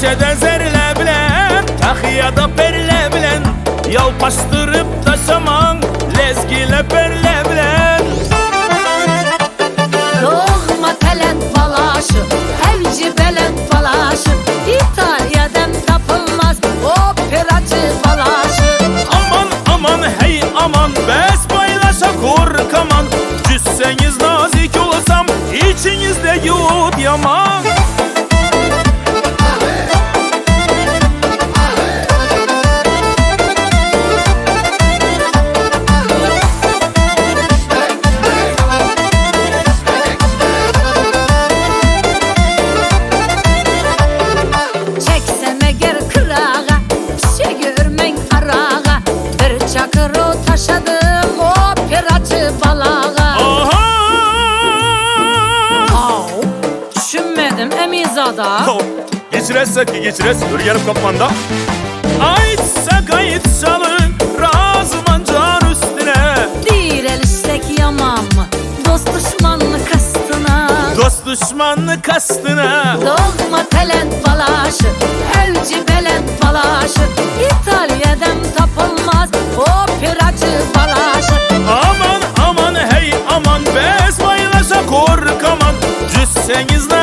Keçede zerle bilen, taxiyada perle bilen, yalpaştırıp taşaman, lezgiyle perle bilen. Doğma talent balaşı, evci belent balaşı, İtalya'dan tapılmaz operacı balaşı. Aman aman hey aman, bes paylaşa korkaman, cüsseniz nazik olsam, içinizde yut yaman. Taşadım operacı balağa. Aha! Düşünmedim emizada. Geçiresek ki geçires, ürgerim kapmanda. Aytsa kayıt çalın, razıman can üstüne. Direlişsek yaman mı, dost düşmanlı kastına. Dost düşmanlı kastına. Doğma talent balaşı, evci belent balaşı, İtalya'dan tapılmaz operacı balaşı. Aman aman hey aman, bez paylaşa korkaman, cüsseniz